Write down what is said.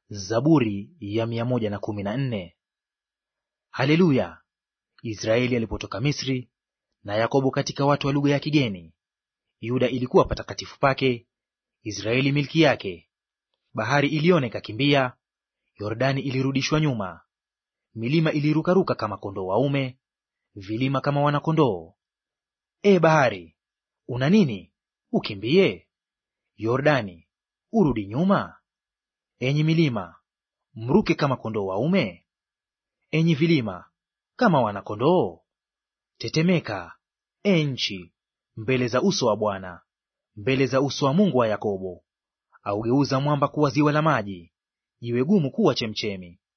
Zaburi ya 114. Haleluya! Israeli alipotoka Misri, na Yakobo katika watu wa lugha ya kigeni. Yuda ilikuwa patakatifu pake, Israeli milki yake. Bahari iliona ikakimbia, Yordani ilirudishwa nyuma. Milima ilirukaruka kama kondoo waume, vilima kama wana-kondoo. E bahari, una nini, ukimbie? Yordani, urudi nyuma? Enyi milima, mruke kama kondoo waume? Enyi vilima, kama wana-kondoo? Tetemeka, e nchi, mbele za uso wa Bwana, mbele za uso wa Mungu wa Yakobo. Augeuza mwamba kuwa ziwa la maji, jiwe gumu kuwa chemchemi.